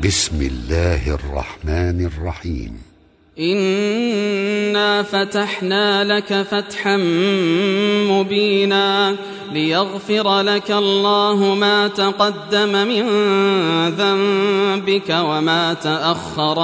بسم الله الرحمن الرحيم. إنا فتحنا لك فتحا مبينا ليغفر لك الله ما تقدم من ذنبك وما تأخر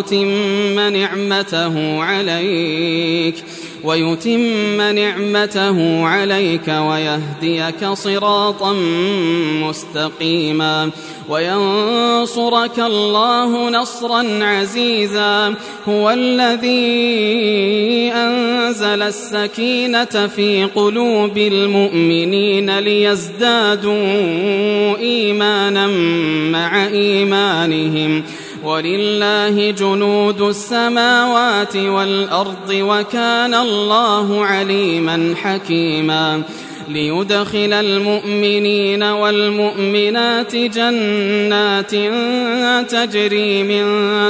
ويتم نعمته عليك ويهديك صراطا مستقيما وينصرك الله نصرا عزيزا. هو الذي أنزل السكينة في قلوب المؤمنين ليزدادوا إيمانا مع إيمانهم ولله جنود السماوات والأرض وكان الله عليما حكيما. ليدخل المؤمنين والمؤمنات جنات تجري من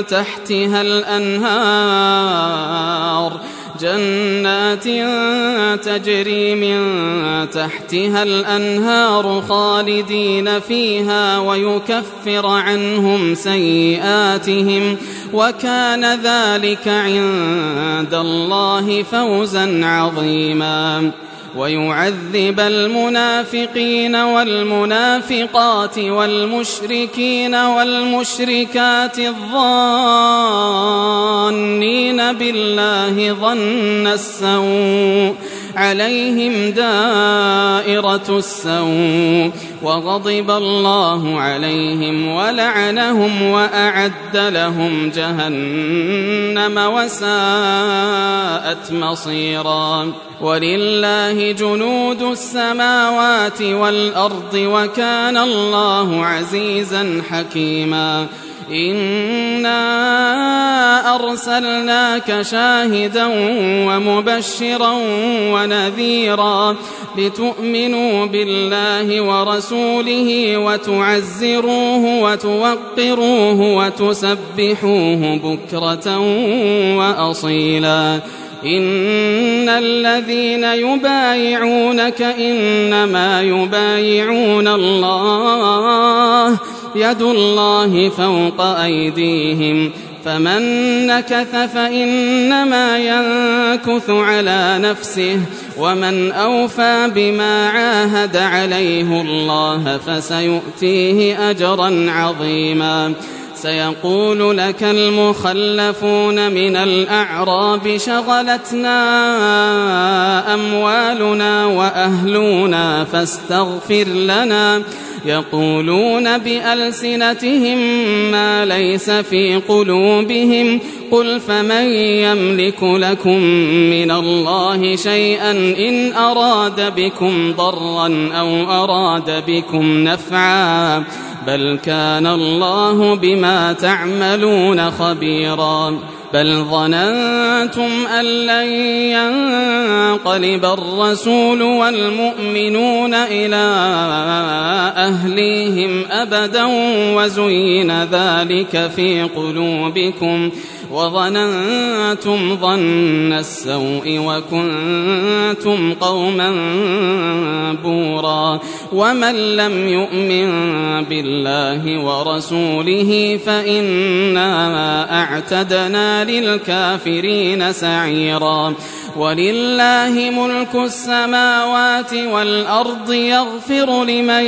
تحتها الأنهار خالدين فيها ويكفر عنهم سيئاتهم وكان ذلك عند الله فوزا عظيما. ويعذب المنافقين والمنافقات والمشركين والمشركات الظانين بالله ظن السوء عليهم دائرة السوء وغضب الله عليهم ولعنهم وأعد لهم جهنم وساءت مصيرا. ولله جنود السماوات والأرض وكان الله عزيزا حكيما. إنا أرسلناك شاهدا ومبشرا ونذيرا لتؤمنوا بالله ورسوله وتعزروه وتوقروه وتسبحوه بكرة وأصيلا. إن الذين يبايعونك إنما يبايعون الله يد الله فوق أيديهم فمن نكث فإنما ينكث على نفسه ومن أوفى بما عاهد عليه الله فسيؤتيه أجرا عظيما. سيقول لك المخلفون من الأعراب شغلتنا أموالنا وأهلنا فاستغفر لنا يقولون بألسنتهم ما ليس في قلوبهم قل فمن يملك لكم من الله شيئا إن أراد بكم ضرا أو أراد بكم نفعا بل كان الله بما تعملون خبيرا. بل ظننتم أن لن ينقلب الرسول والمؤمنون إلى أهليهم أبدا وزين ذلك في قلوبكم وظننتم ظن السوء وكنتم قوما بورا. ومن لم يؤمن بالله ورسوله فإنا أعتدنا للكافرين سعيرا. ولله ملك السماوات والأرض يغفر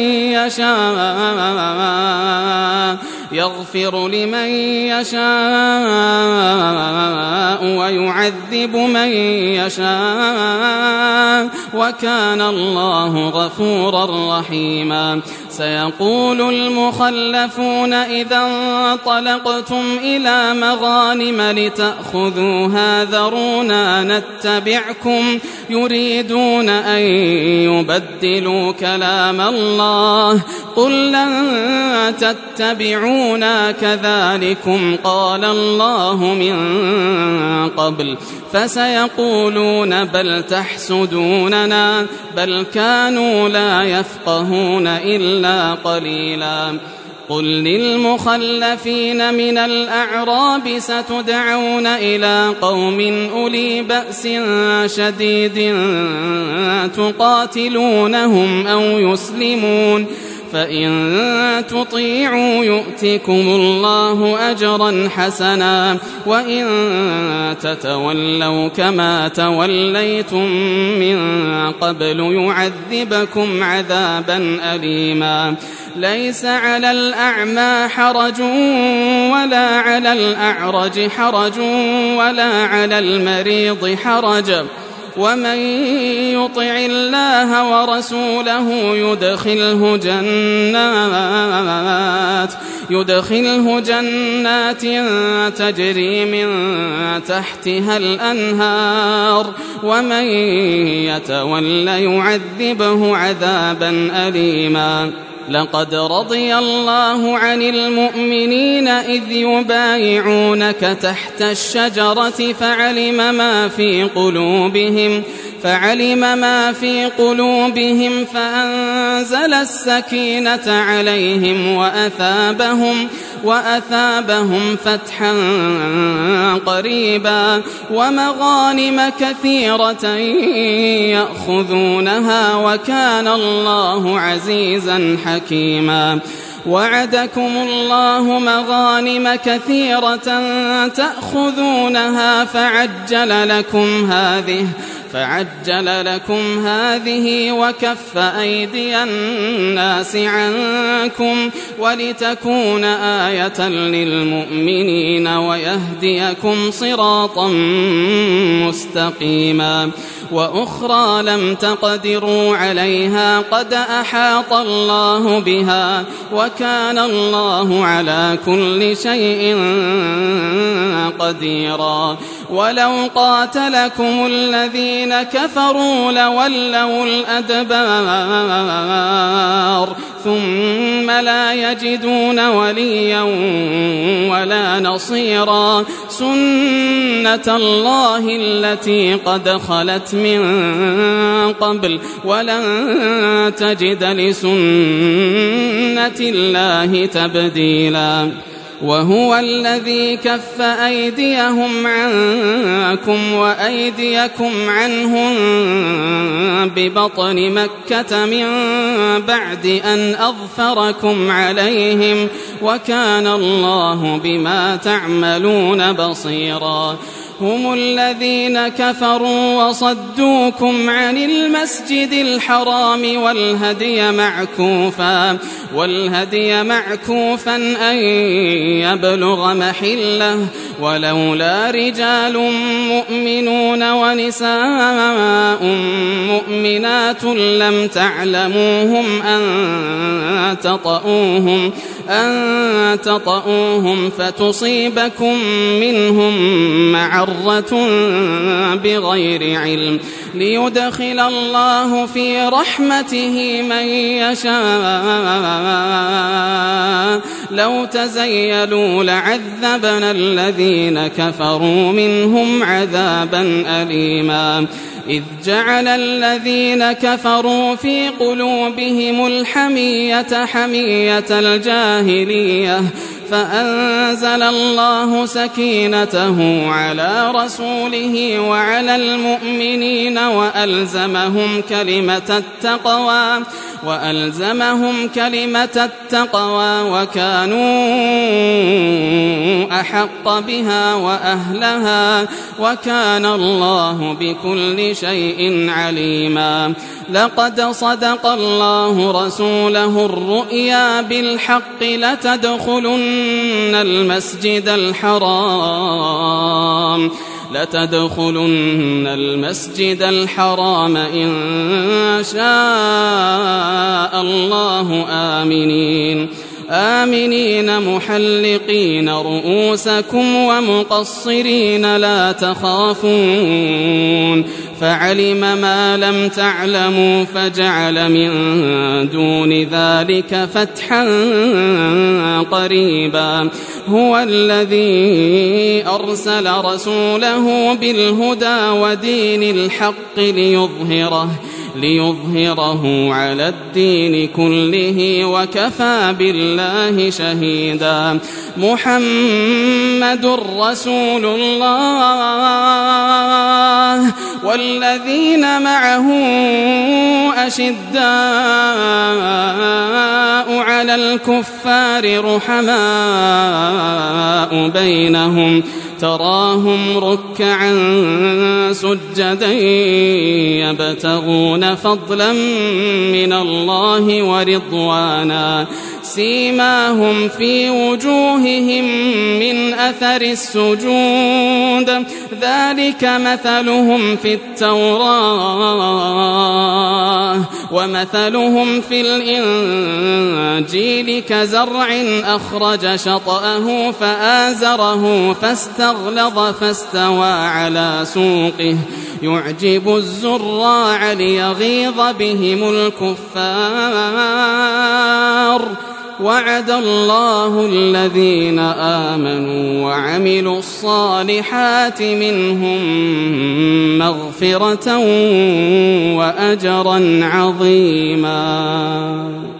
لمن يشاء ويعذب من يشاء وكان الله غفورا رحيما. سيقول المخلفون إذا انطلقتم إلى مغانم لتأخذوها ذرونا نتبعكم يريدون أن يبدلوا كلام الله قل لن تتبعونا كذلكم قال الله من قبل فسيقولون بل تحسدوننا بل كانوا لا يفقهون إلا قليلا. قل للمخلفين من الأعراب ستدعون إلى قوم أولي بأس شديد تقاتلونهم أو يسلمون فإن تطيعوا يؤتكم الله أجرا حسنا وإن تتولوا كما توليتم من قبل يعذبكم عذابا أليما ليس على الأعمى حرج ولا على الأعرج حرج ولا على المريض حرج ومن يطع الله ورسوله يدخله جنات تجري من تحتها الأنهار ومن يتول يعذبه عذابا أليما لقد رضي الله عن المؤمنين إذ يبايعونك تحت الشجرة فعلم ما في قلوبهم فأنزل السكينة عليهم وأثابهم فتحا قريبا ومغانم كثيرة يأخذونها وكان الله عزيزا حكيما وعدكم الله مغانم كثيرة تأخذونها فعجل لكم هذه وكف أيدي الناس عنكم ولتكون آية للمؤمنين ويهديكم صراطا مستقيما وأخرى لم تقدروا عليها قد أحاط الله بها وكان الله على كل شيء قديرا ولو قاتلكم الذين كفروا لولوا الأدبار ثم لا يجدون وليا ولا نصيرا سنة الله التي قد خلت من قبل ولن تجد لسنة الله تبديلا وهو الذي كف أيديهم عنكم وأيديكم عنهم ببطن مكة من بعد أن أظفركم عليهم وكان الله بما تعملون بصيرا هم الذين كفروا وصدوكم عن المسجد الحرام والهدي معكوفا أن يبلغ محله ولولا رجال مؤمنون ونساء مؤمنات لم تعلموهم أن تطؤوهم فتصيبكم منهم معرة بغير علم ليدخل الله في رحمته من يشاء لو تزيلوا لعذبنا الذين كفروا منهم عذابا أليما إذ جعل الذين كفروا في قلوبهم الحمية حمية الجاهلية فأنزل الله سكينته على رسوله وعلى المؤمنين وألزمهم كلمة التقوى وكانوا أحق بها وأهلها وكان الله بكل شيء عليما لقد صدق الله رسوله الرؤيا بالحق لتدخلن المسجد الحرام إن شاء الله آمنين محلقين رؤوسكم ومقصرين لا تخافون فعلم ما لم تعلموا فجعل من دون ذلك فتحا قريبا هو الذي أرسل رسوله بالهدى ودين الحق ليظهره على الدين كله وكفى بالله شهيدا. محمد رسول الله والذين معه أشداء على الكفار رحماء بينهم تراهم ركعا سجدا يبتغون فضلا من الله ورضوانا سيماهم في وجوههم من أثر السجود ذلك مثلهم في التوراة ومثلهم في الإنجيل كزرع أخرج شطأه فآزره فاستغلظ فاستوى على سوقه يعجب الزراع ليغيظ بهم الكفار. وعد الله الذين آمنوا وعملوا الصالحات منهم مغفرة وأجرا عظيما.